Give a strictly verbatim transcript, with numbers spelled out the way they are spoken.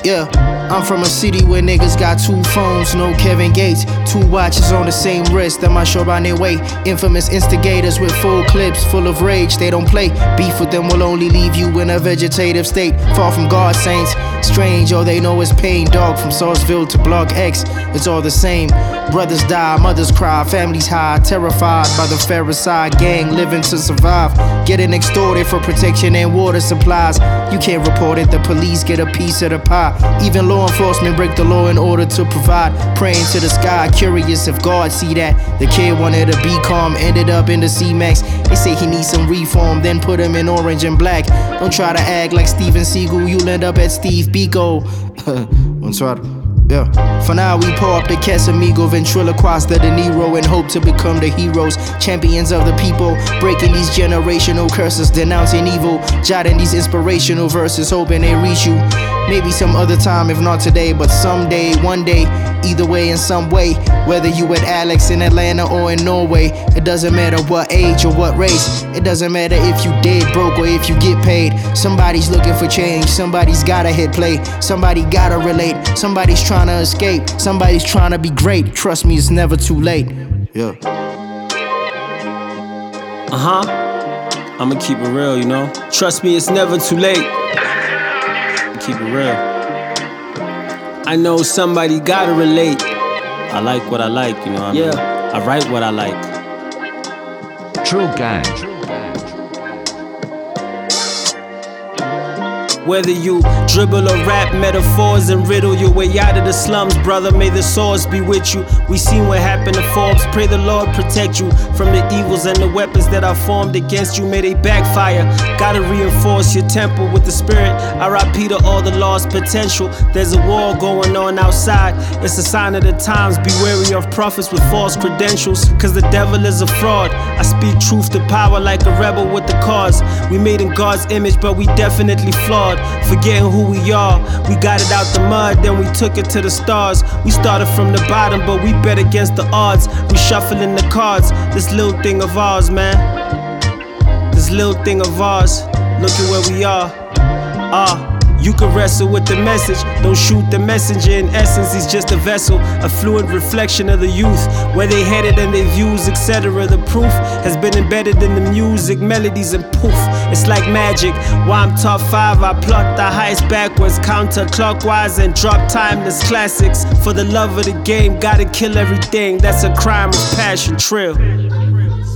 Yeah, I'm from a city where niggas got two phones, no Kevin Gates. Two watches on the same wrist, that might show on their way. Infamous instigators with full clips, full of rage, they don't play. Beef with them will only leave you in a vegetative state. Far from God saints, strange, all they know is pain. Dog from Sauceville to Block X, it's all the same. Brothers die, mothers cry, families hide, terrified by the Pharisee gang living to survive. Getting extorted for protection and water supplies. You can't report it, the police get a piece of the pie. Even law enforcement break the law in order to provide. Praying to the sky, curious if God see that. The kid wanted to be calm, ended up in the C-Max. They say he needs some reform, then put him in orange and black. Don't try to act like Steven Seagal, you'll end up at Steve Biko. Bonsoir. Yeah. For now we pour up the Casamigo, ventriloquize the De Niro and hope to become the heroes, champions of the people, breaking these generational curses, denouncing evil, jotting these inspirational verses, hoping they reach you. Maybe some other time, if not today, but someday, one day, either way in some way. Whether you at Alex in Atlanta or in Norway, it doesn't matter what age or what race. It doesn't matter if you dead broke or if you get paid. Somebody's looking for change, somebody's gotta hit play, somebody gotta relate, somebody's trying to escape, somebody's trying to be great. Trust me, it's never too late. Yeah. Uh-huh. I'ma keep it real, you know. Trust me, it's never too late. Keep it real. I know somebody gotta relate. I like what I like, you know what I mean? Yeah. I write what I like. True Gang. Whether you dribble or rap metaphors and riddle your way out of the slums, brother, may the swords be with you. We seen what happened to Forbes, pray the Lord protect you from the evils and the weapons that are formed against you, may they backfire. Gotta reinforce your temple with the spirit. R I P to all the lost potential. There's a war going on outside, it's a sign of the times. Be wary of prophets with false credentials, cause the devil is a fraud. I speak truth to power like a rebel with the cause. We made in God's image, but we definitely flawed. Forgetting who we are, we got it out the mud, then we took it to the stars. We started from the bottom, but we bet against the odds. We shuffling the cards, this little thing of ours, man. This little thing of ours, look at where we are. Ah. You can wrestle with the message, don't shoot the messenger. In essence, he's just a vessel, a fluid reflection of the youth, where they headed and their views, et cetera. The proof has been embedded in the music, melodies, and poof, it's like magic. Why I'm top five, I pluck the highest backwards, counterclockwise, and drop timeless classics. For the love of the game, gotta kill everything. That's a crime of passion, trill.